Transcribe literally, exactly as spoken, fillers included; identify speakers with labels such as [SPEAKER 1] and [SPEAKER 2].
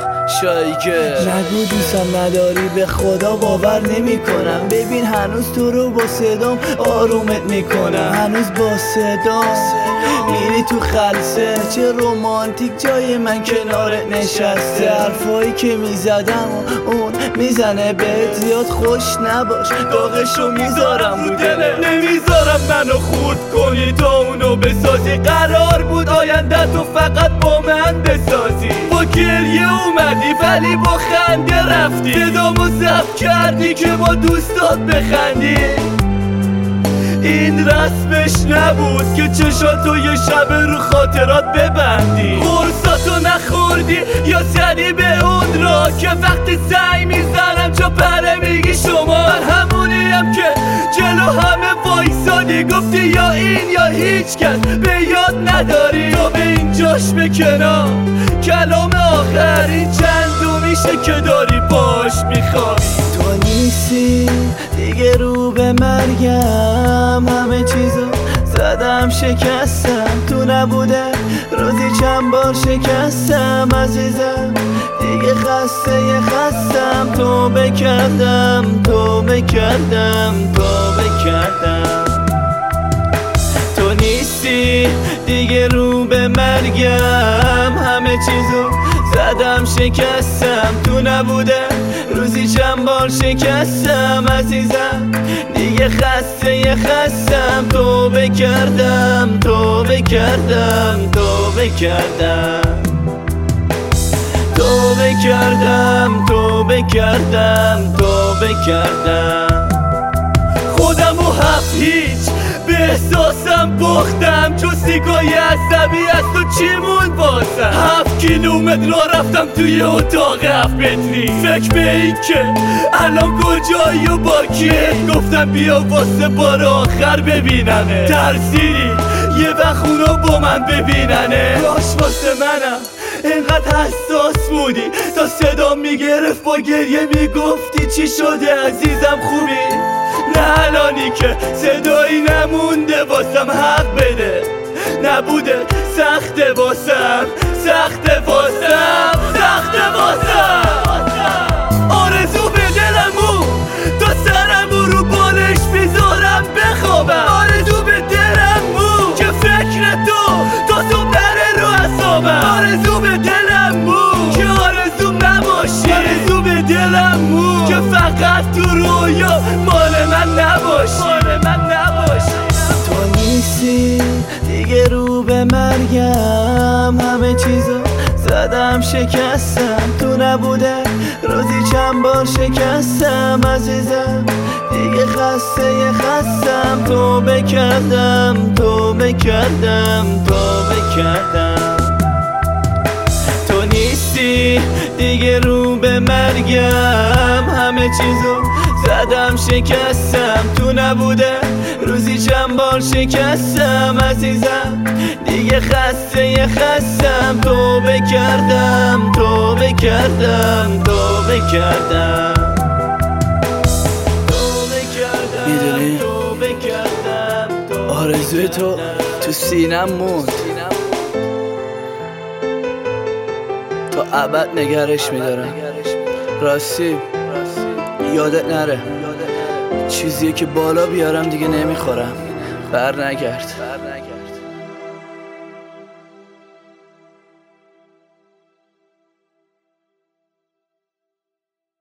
[SPEAKER 1] شایگه
[SPEAKER 2] نگو دوستم نداری، به خدا باور نمی کنم. ببین هنوز تو رو با صدام آرومت میکنم، هنوز با صدام میری تو خلصه. چه رومانتیک جای من کنارت نشسته، حرفایی که میزدم و اون میزنه بهت. زیاد خوش نباش، داغشو میذارم رو دلت.
[SPEAKER 1] نمیذارم منو خورد کنی تا اونو بسازی. قرار بود آینده تو فقط با من بسازی. با گریه اومدی ولی با خنده رفتی. صدامو ضبط کردی که با دوستات بخندی. این رسمش نبود که چشاتو یه شب رو خاطرات ببندی. قرصاتو نخوردی یا زدی به اون را که وقتی سعی میزنم چو پره میگی شما. من همونیم که جلو همه وایسادی، گفتی یا این یا هیچ کس به یاد نداری. تو به اینجاش به کنار، کلام آخر این چندو میشه که داری باش میخوابی.
[SPEAKER 2] تو نیستی دیگه رو به مرگم، همه چیزو زدم شکستم. تو نبوده روزی چند بار شکستم عزیزم. دیگه خسته یه خستم، تو بکردم تو بکردم تو بکردم. تو نیستی دیگه رو به مرگم، همه چیزو زدم شکستم. تو نبوده روزی چند بار شکستم عزیزم. دیگه خسته یه خستم، تو بکردم تو بکردم تو بکردم تو بکردم تو بکردم تو بکردم. خودم و هفت هیچ به احساسم باختم، چون سیگای عصبی از تو چی موند واسم. هفت کیلومتر را رفتم توی اتاق هفت متری، فکر به این که الان کجایی و با کیه. گفتم بیا واسه بار آخر ببینمه، ترسیدی یه وقت اونا با من ببیننه. کاش واسه منم اینقدر حساس بودی تا صدا میگرفت با گریه میگفتی چی شده عزیزم خوبی. نه الانی که صدایی نمونده واسم حق بده. نبوده سخته واسم سخته واسم سخته واسم. آرزو به دلمو تا سرمو رو بالش بیزارم بخوابم. آرزو به دلمو که فکر تو تا صبح نره رو اعصابم. آرزو به دلمو که آرزو نباشی. آرزو به دلمو که فقط تو رویا مال من نباشی مال من نباشی. تو نیستی دیگه رو به مرگم، همه چیزو زدم شکستم. تو نبوده روزی چند بار شکستم عزیزم. دیگه خسته یه خستم، تو بکردم تو بکردم تو بکردم. تو نیستی دیگه رو به مرگم، همه چیزو زدم شکستم. تو نبوده روزی چند بار شکستم عزیزم. دیگه خسته یه خستم، تو بکردم تو بکردم تو بکردم
[SPEAKER 1] میدونی آرزوی تو تو سینم موند، تا ابد نگرش میدارم. راستی یادت نره چیزیه که بالا بیارم دیگه نمیخورم. بر نگرد.